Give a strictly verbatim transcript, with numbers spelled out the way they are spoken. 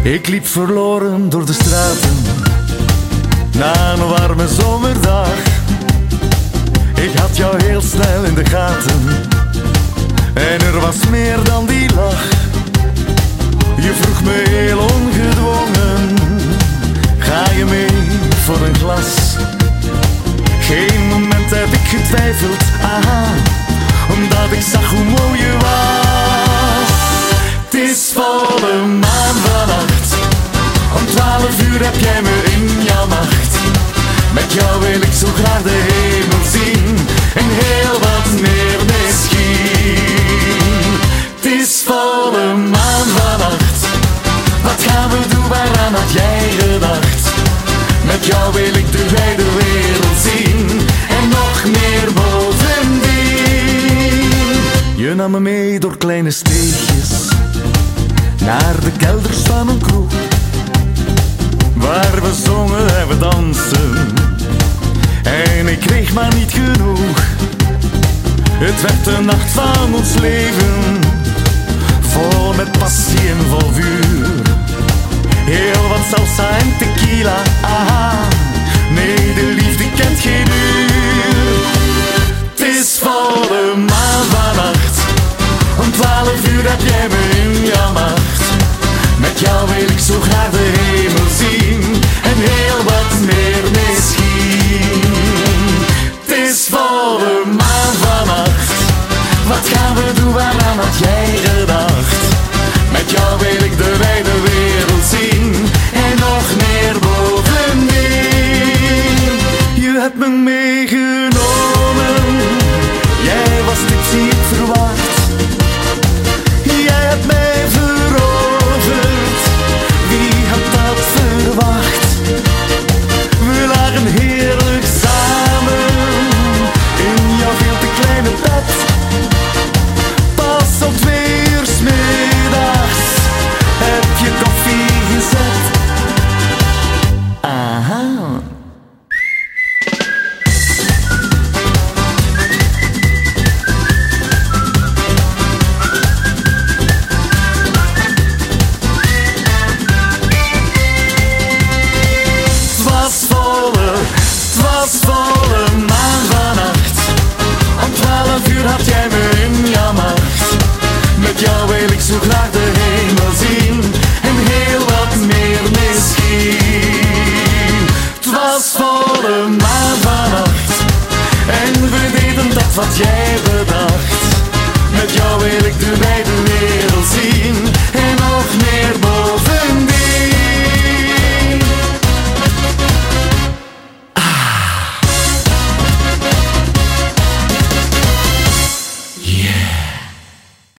Ik liep verloren door de straten na een warme zomerdag. Ik had jou heel snel in de gaten en er was meer dan die lach. Je vroeg me heel ongedwongen, ga je mee voor een glas? Geen moment heb ik getwijfeld, aha, omdat ik zag hoe mooi je was. Het is volle maan vannacht, om twaalf uur heb jij me in jouw macht. Met jou wil ik zo graag de hemel zien en heel wat meer misschien. Het is volle maan vannacht, wat gaan we doen, waaraan had jij gedacht? Met jou wil ik de wijde wereld zien en nog meer bovendien. Je nam me mee door kleine steegjes naar de kelders van een kroeg, waar we zongen en we dansten en ik kreeg maar niet genoeg. Het werd de nacht van ons leven, vol met passie en vol vuur. Heel wat salsa en tequila, aha, nee, de liefde kent geen uur. Het is volle maan vannacht, om twaalf uur heb jij me in jouw macht. Met jou wil ik zo graag de hemel zien en heel wat meer misschien. Het is volle maan vannacht, wat gaan we doen, waaraan had jij gedacht? Met jou wil ik de wijde wereld zien en nog meer bovendien. Je hebt me meegenomen, jij was tipsy, ik verwacht. Jij hebt mij veroverd, wie had dat verwacht? We lagen heerlijk samen in jouw veel te kleine bed. Pas om twee uur 's middags heb je koffie gezet. Aha. Het was volle, het was volle maan vannacht. Om twaalf uur had jij me in jouw macht. Met jou wil ik zo graag de hemel zien en heel wat meer misschien. Het was volle maan vannacht en we deden dat wat jij bedacht. Met jou wil ik de wijde wereld zien en